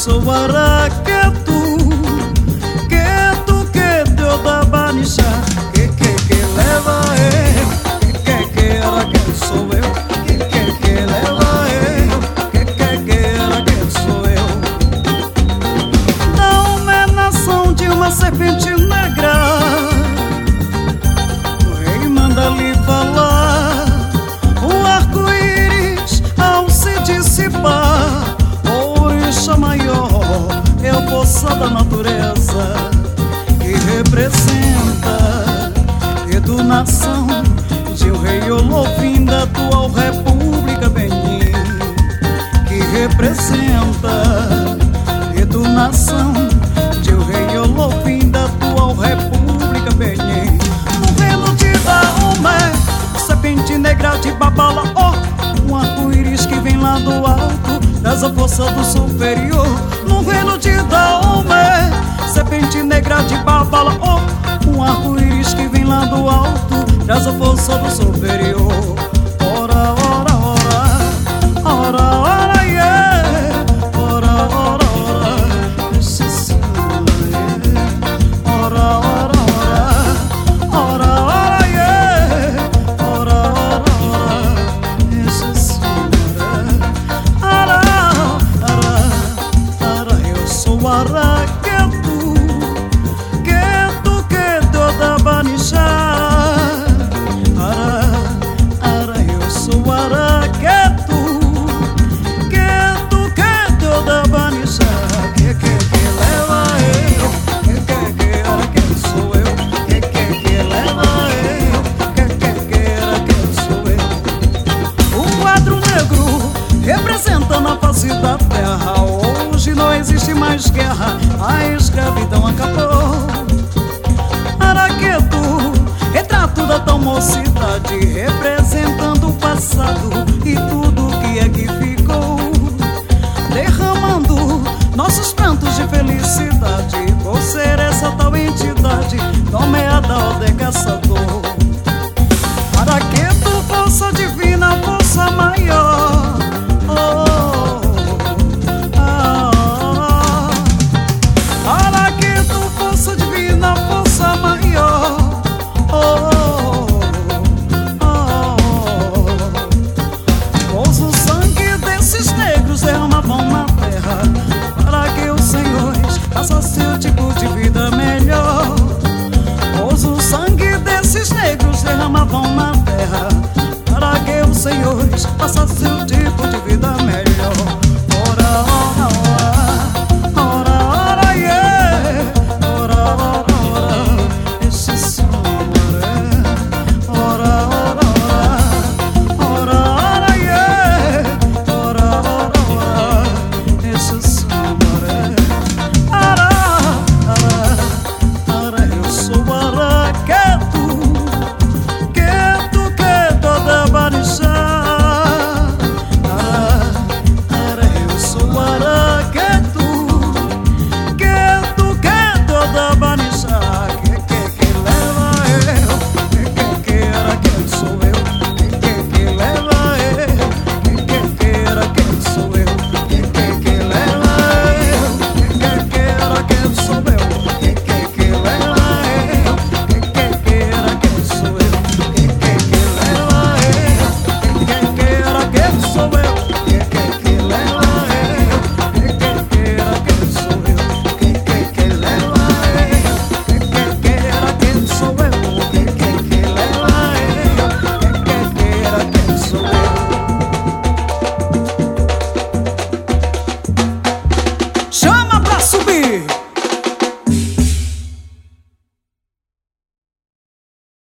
sou araqueto, que deu da banicha, que leva eu, que araqueto sou eu, que leva eu, que araqueto sou eu. Da humanação de uma serpente negra, o rei manda lhe falar, o arco-íris ao se dissipar, o orixá maior é a força da natureza que representa nação de um rei Olofim da atual República Benin, que representa nação de um rei Olofim da atual República Benin. No reino de Dahomey, serpente negra de Babala, um arco-íris que vem lá do alto, traz a força do superior. No reino de Dahomey, serpente negra de Babala, um arco-íris que vem lá do alto, traz a força do superior. Ora, ora, ora, ora, ora, yeah. Ora, ora, ora, esse sim, yeah. Ora, ora, ora, ora, ora, yeah. Ora, ora, ora, esse sim, yeah. Ara, ara, ara, eu sou araqueto, da banicha. Ara, eu sou araqueto, que da banicha, que leva eu, que araqueto sou eu, que leva eu, que araqueto sou eu. O quadro negro representando a face da terra, hoje não existe mais guerra, a escravidão acabou. Araqueto, retrato da tua mocidade, representando o passado e tudo que é que ficou, derramando nossos prantos de felicidade, por ser essa tal entidade nomeada Ordem Caçador. Araqueto, força divina, força maior, Araqueto, força divina, força maior, pois o sangue desses negros derramavam na terra, para que os senhores passassem o tipo de vida melhor. Pois o sangue desses negros derramavam na terra, para que os senhores passassem o tipo